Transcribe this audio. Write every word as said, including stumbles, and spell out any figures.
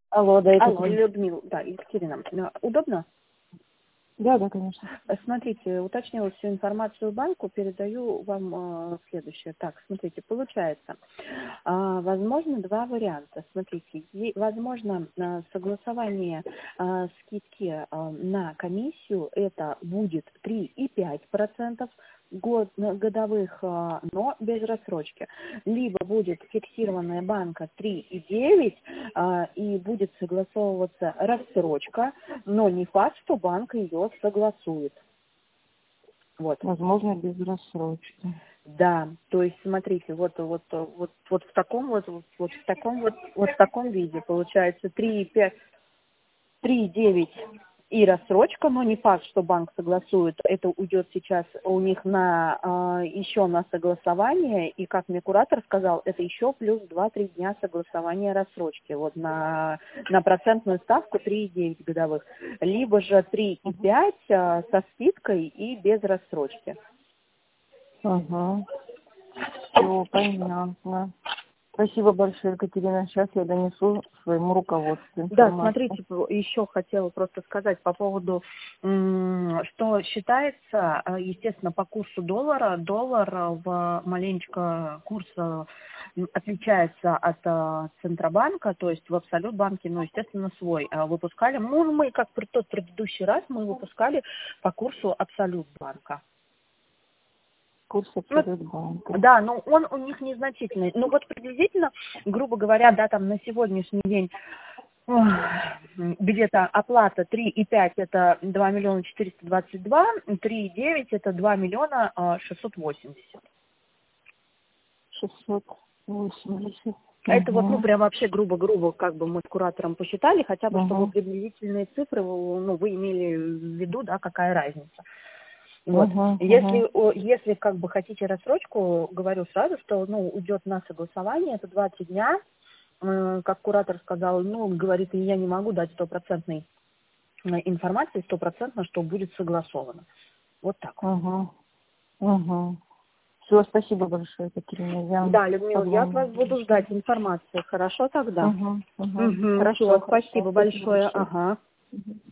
Алло, да, Алло, Екатерина. Людмила, да, Екатерина. Э, Удобно? Да, да, конечно. Э, Смотрите, уточнила всю информацию банку, передаю вам э, следующее. Так, смотрите, получается, а, возможно, два варианта. Смотрите, е- возможно, э, согласование э, скидки э, на комиссию, это будет три и пять десятых процента год, э, годовых, э, но без рассрочки. Либо будет фиксированная банка три и девять э, и будет согласовываться рассрочка, но не факт, что банк ее согласует. Вот. Возможно, без рассрочки. Да, то есть смотрите, вот вот вот вот в таком вот вот, вот в таком вот вот в таком виде получается три и пять, три и девять и рассрочка, но не факт, что банк согласует. Это уйдет сейчас у них на а, еще на согласование, и как мне куратор сказал, это еще плюс два-три дня согласования рассрочки, вот на на процентную ставку три и девять годовых, либо же три и пять а, со скидкой и без рассрочки. Ага. Все, понятно. Спасибо большое, Екатерина. Сейчас я донесу своему руководству Да, информацию. смотрите, еще хотела просто сказать по поводу, м, что считается, э, естественно, по курсу доллара. Доллар э, в маленечко курс э, м, отличается от э, Центробанка, то есть в Абсолютбанке, ну, естественно, свой э, выпускали. Ну, мы, как в тот предыдущий раз, мы выпускали по курсу Абсолютбанка. Курс Ну, Абсолютбанка. да, но он у них незначительный. Ну вот приблизительно, грубо говоря, да, там на сегодняшний день ох, где-то оплата три и пять это два миллиона четыреста двадцать два, три и девять это два миллиона а, шестьсот восемьдесят. шестьсот восемьдесят. Это вот, ну, Угу. прям вообще грубо-грубо, как бы мы с куратором посчитали, хотя бы, чтобы Угу. приблизительные цифры, ну, вы имели в виду, да, какая разница. Вот. Угу. Угу. Если, о, если как бы хотите рассрочку, говорю сразу, что, ну, уйдет на согласование, это два-три дня, Э, как куратор сказал, ну, он говорит, я не могу дать стопроцентной э, информации, стопроцентно, что будет согласовано. Вот так вот. Угу. Угу. Все, спасибо большое, Екатерина. Я Да, Людмила, я от подумаю. вас буду ждать информации. Хорошо тогда? Угу. Угу. Угу, Хорошо, все, хорошо. спасибо Спасибо большое. большое. Ага. Мгм.